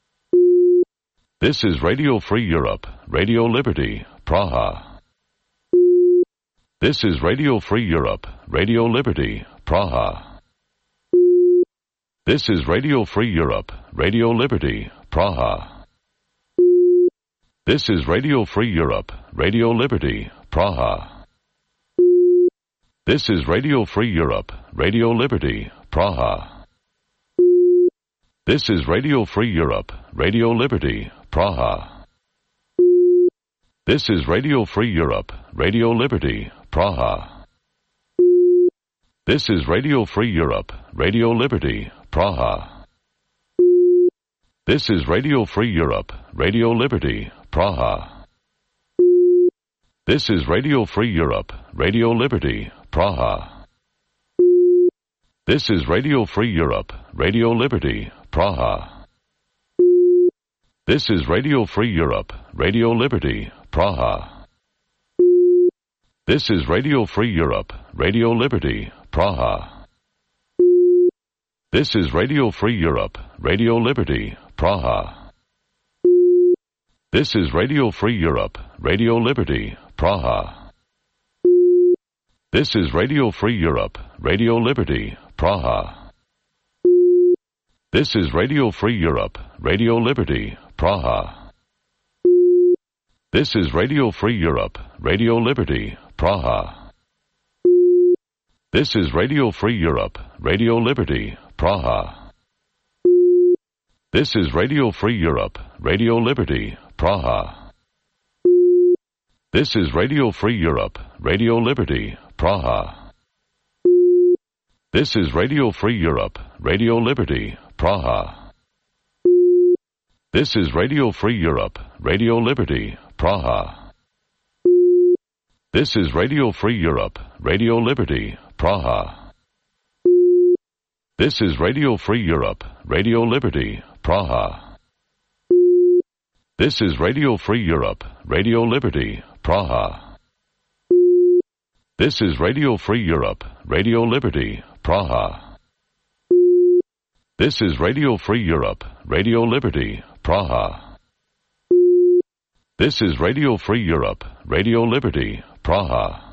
[SPEAKER 1] This is Radio Free Europe, Radio Liberty, Praha. This is Radio Free Europe, Radio Liberty, Praha. This is Radio Free Europe, Radio Liberty, Praha. This is Radio Free Europe, Radio Liberty, Praha. This is Radio Free Europe, Radio Liberty, Praha. This is Radio Free Europe, Radio Liberty, Praha. This is Radio Free Europe, Radio Liberty, Praha. This is Radio Free Europe, Radio Liberty, Praha. This is Radio Free Europe, Radio Liberty, Praha. This is Radio Free Europe, Radio Liberty, Praha. This is Radio Free Europe, Radio Liberty, Praha. This is Radio Free Europe, Radio Liberty, Praha. This is Radio Free Europe, Radio Liberty, Praha. This is Radio Free Europe, Radio Liberty, Praha. This is Radio Free Europe, Radio Liberty, Praha. This is Radio Free Europe, Radio Liberty, Praha. This is Radio Free Europe, Radio Liberty, Praha. This is Radio Free Europe, Radio Liberty, Praha. This is Radio Free Europe, Radio Liberty, Praha. This is Radio Free Europe, Radio Liberty, Praha. This is Radio Free Europe, Radio Liberty, Praha. This is Radio Free Europe, Radio Liberty, Praha. This is Radio Free Europe, Radio Liberty, Praha. This is Radio Free Europe, Radio Liberty, Praha. This is Radio Free Europe, Radio Liberty, Praha. This is Radio Free Europe, Radio Liberty, Praha. This is Radio Free Europe, Radio Liberty, Praha. This is Radio Free Europe, Radio Liberty, Praha. This is Radio Free Europe, Radio Liberty, Praha.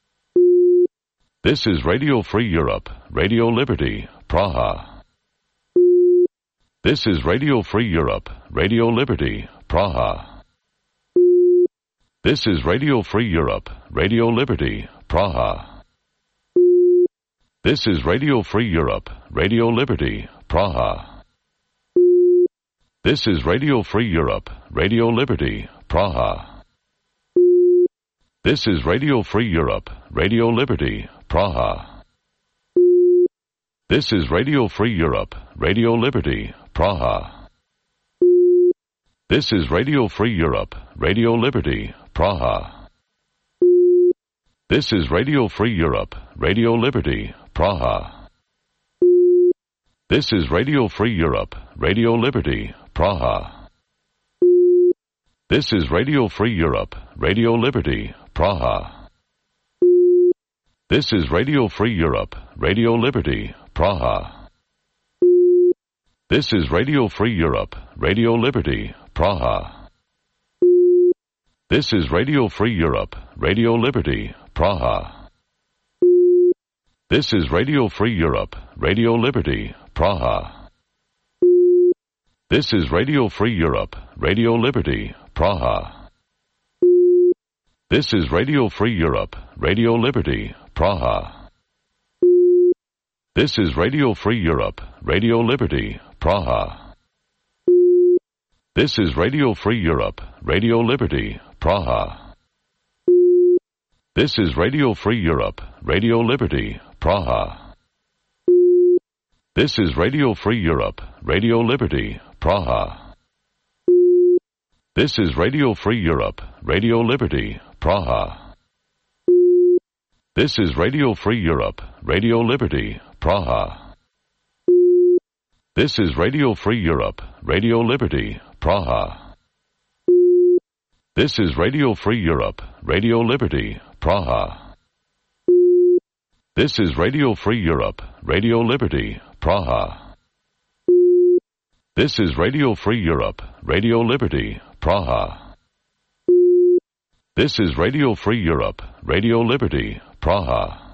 [SPEAKER 1] This is Radio Free Europe, Radio Liberty, Praha. This is Radio Free Europe, Radio Liberty, Praha. This is Radio Free Europe, Radio Liberty, Praha. This is Radio Free Europe, Radio Liberty, Praha. This is Radio Free Europe, Radio Liberty, Praha. This is Radio Free Europe, Radio Liberty, Praha. This is Radio Free Europe, Radio Liberty, Praha. This is Radio Free Europe, Radio Liberty, Praha. This is Radio Free Europe, Radio Liberty, Praha. This is Radio Free Europe, Radio Liberty, Praha. This is Radio Free Europe, Radio Liberty, Praha. This is Radio Free Europe, Radio Liberty, Praha. This is Radio Free Europe, Radio Liberty, Praha. This is Radio Free Europe, Radio Liberty, Praha. This is Radio Free Europe, Radio Liberty, Praha. This is Radio Free Europe, Radio Liberty, Praha. This is Radio Free Europe, Radio Liberty, Praha. This is Radio Free Europe, Radio Liberty, Praha. This is Radio Free Europe, Radio Liberty, Praha. This is Radio Free Europe, Radio Liberty, Praha. This is Radio Free Europe, Radio Liberty, Praha. This is Radio Free Europe, Radio Liberty, Praha. This is Radio Free Europe, Radio Liberty, Praha. This is Radio Free Europe, Radio Liberty, Praha. This is Radio Free Europe, Radio Liberty, Praha. This is Radio Free Europe, Radio Liberty, Praha. This is Radio Free Europe, Radio Liberty, Praha. This is Radio Free Europe, Radio Liberty, Praha.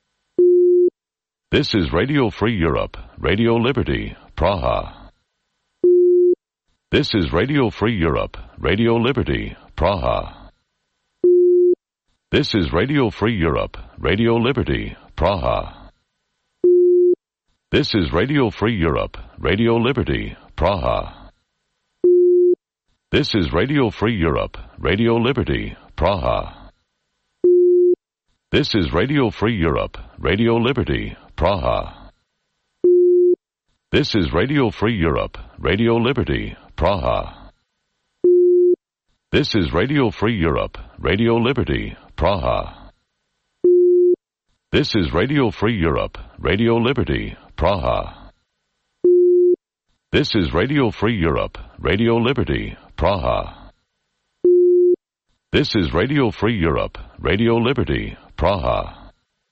[SPEAKER 1] This is Radio Free Europe, Radio Liberty, Praha. This is Radio Free Europe, Radio Liberty, Praha. This is Radio Free Europe, Radio Liberty, Praha. This is Radio Free Europe, Radio Liberty, Praha. This is Radio Free Europe, Radio Liberty, Praha. This is Radio Free Europe, Radio Liberty, Praha. This is Radio Free Europe, Radio Liberty, Praha. This is Radio Free Europe, Radio Liberty, Praha. This is Radio Free Europe, Radio Liberty, Praha. This is Radio Free Europe, Radio Liberty, Praha. This is Radio Free Europe, Radio Liberty, Praha.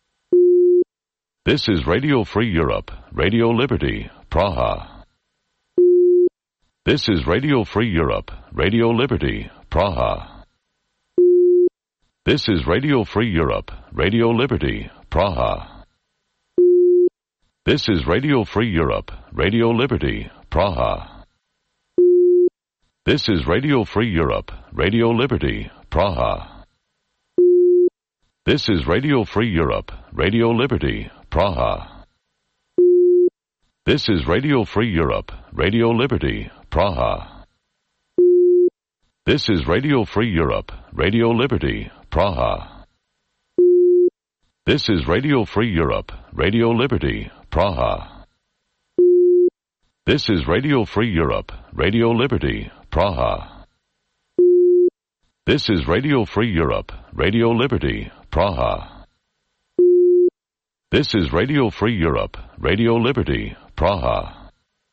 [SPEAKER 1] This is Radio Free Europe, Radio Liberty, Praha. This is Radio Free Europe, Radio Liberty, Praha. This is Radio Free Europe, Radio Liberty, Praha. This is Radio Free Europe, Radio Liberty, Praha. This is Radio Free Europe, Radio Liberty, Praha. This is Radio Free Europe, Radio Liberty, Praha. This is Radio Free Europe, Radio Liberty, Praha. This is Radio Free Europe, Radio Liberty, Praha. This is Radio Free Europe, Radio Liberty, Praha. This is Radio Free Europe, Radio Liberty, Praha. This is Radio Free Europe, Radio Liberty, Praha. This is Radio Free Europe, Radio Liberty, Praha.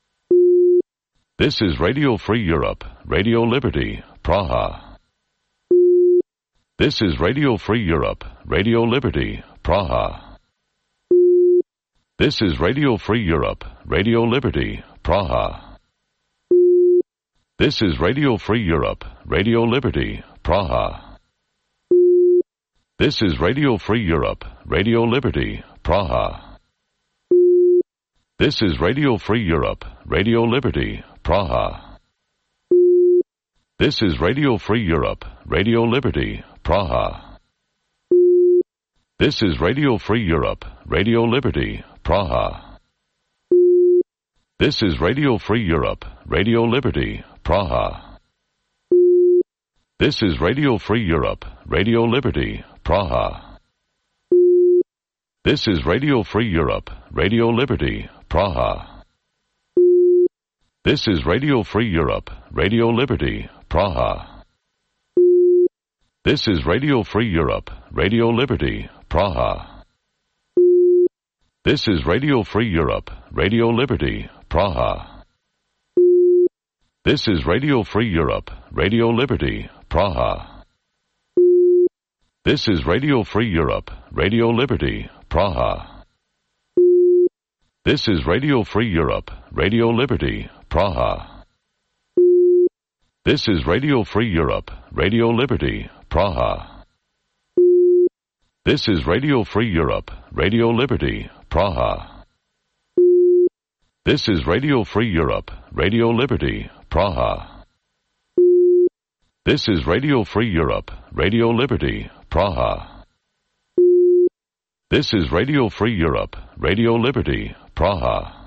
[SPEAKER 1] This is Radio Free Europe, Radio Liberty, Praha. This is Radio Free Europe, Radio Liberty, Praha. This is Radio Free Europe, Radio Liberty, Praha. This is Radio Free Europe, Radio Liberty, Praha. This is Radio Free Europe, Radio Liberty, Praha. This is Radio Free Europe, Radio Liberty, Praha. This is Radio Free Europe, Radio Liberty, Praha. This is Radio Free Europe, Radio Liberty, Praha. This is Radio Free Europe, Radio Liberty, Praha. This is Radio Free Europe, Radio Liberty, Praha. This is Radio Free Europe, Radio Liberty, Praha. This is Radio Free Europe, Radio Liberty, Praha. This is Radio Free Europe, Radio Liberty, Praha. This is Radio Free Europe, Radio Liberty, Praha. This is Radio Free Europe, Radio Liberty, Praha. This is Radio Free Europe, Radio Liberty, Praha. This is Radio Free Europe, Radio Liberty, Praha. This is Radio Free Europe, Radio Liberty, Praha. This is Radio Free Europe, Radio Liberty, Praha. This is Radio Free Europe, Radio Liberty, Praha. This is Radio Free Europe, Radio Liberty, Praha. This is Radio Free Europe, Radio Liberty, Praha.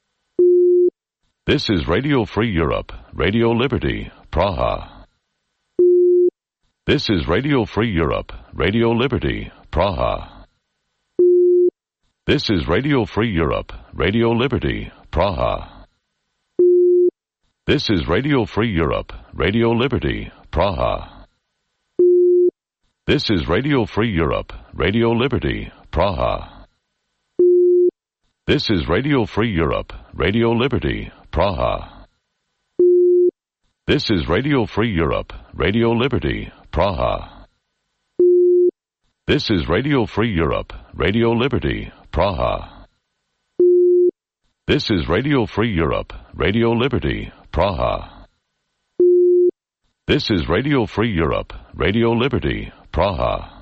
[SPEAKER 1] This is Radio Free Europe, Radio Liberty, Praha. This is Radio Free Europe, Radio Liberty, Praha. This is Radio Free Europe, Radio Liberty, Praha. This is Radio Free Europe, Radio Liberty, Praha. This is Radio Free Europe, Radio Liberty, Praha. This is Radio Free Europe, Radio Liberty, Praha. This is Radio Free Europe, Radio Liberty, Praha. This is Radio Free Europe, Radio Liberty, Praha. This is Radio Free Europe, Radio Liberty, Praha. This is Radio Free Europe, Radio Liberty, Praha.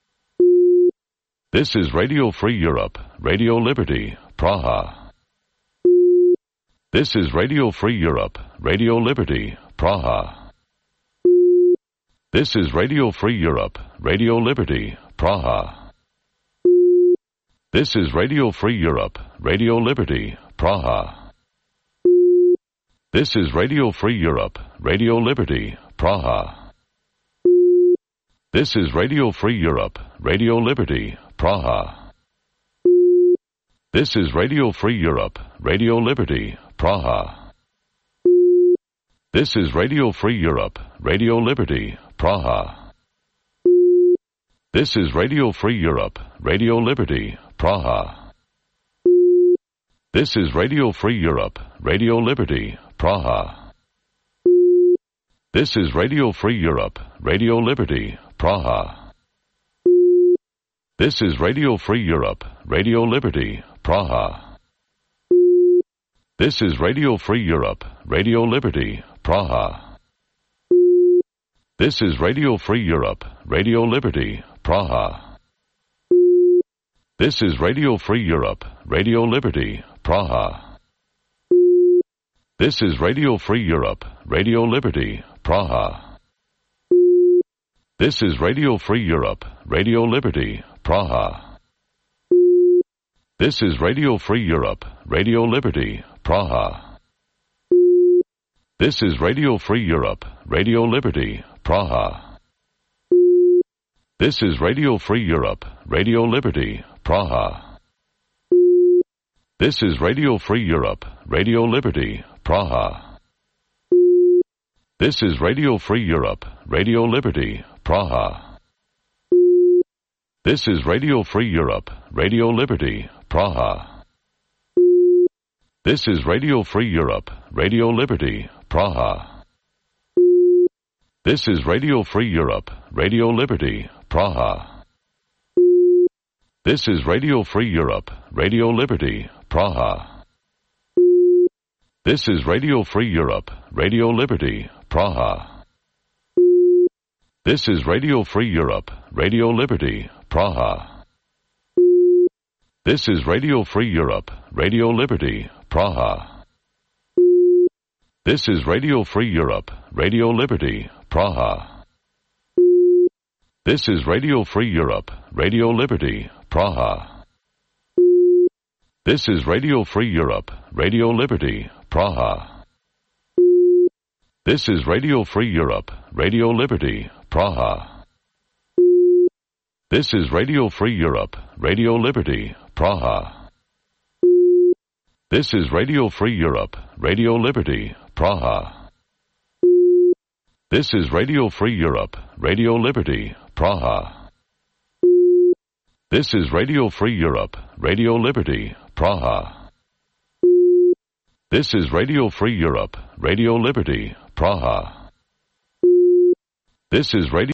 [SPEAKER 1] This is Radio Free Europe, Radio Liberty, Praha. This is Radio Free Europe, Radio Liberty, Praha. This is Radio Free Europe, Radio Liberty, Praha. This is Radio Free Europe, Radio Liberty, Praha. This is Radio Free Europe, Radio Liberty, Praha. This is Radio Free Europe, Radio Liberty, Praha. This is Radio Free Europe, Radio Liberty, Praha. This is Radio Free Europe, Radio Liberty, Praha. This is Radio Free Europe, Radio Liberty, Praha. This is Radio Free Europe, Radio Liberty, Praha. This is Radio Free Europe, Radio Liberty, Praha. This is Radio Free Europe, Radio Liberty, Praha. This is Radio Free Europe, Radio Liberty, Praha. This is Radio Free Europe, Radio Liberty, Praha. This is Radio Free Europe, Radio Liberty, Praha. This is Radio Free Europe, Radio Liberty, Praha. This is Radio Free Europe, Radio Liberty, Praha. This is Radio Free Europe, Radio Liberty, Praha. This is Radio Free Europe, Radio Liberty, Praha. This is Radio Free Europe, Radio Liberty, Praha. This is Radio Free Europe, Radio Liberty, Praha. This is Radio Free Europe, Radio Liberty, Praha. This is Radio Free Europe, Radio Liberty, Praha. This is Radio Free Europe, Radio Liberty, Praha. This is Radio Free Europe, Radio Liberty, Praha. This is Radio Free Europe, Radio Liberty, Praha. This is Radio Free Europe, Radio Liberty, Praha. This is Radio Free Europe, Radio Liberty, Praha. This is Radio Free Europe, Radio Liberty, Praha. This is Radio Free Europe, Radio Liberty, Praha. This is Radio Free Europe, Radio Liberty, Praha. This is Radio Free Europe, Radio Liberty, Praha. This is Radio Free Europe, Radio Liberty, Praha. This is Radio Free Europe, Radio Liberty, Praha. This is Radio Free Europe, Radio Liberty, Praha. This is Radio Free Europe, Radio Liberty, Praha. This is Radio Free Europe, Radio Liberty, Praha. This is Radio Free Europe, Radio Liberty, Praha. This is Radio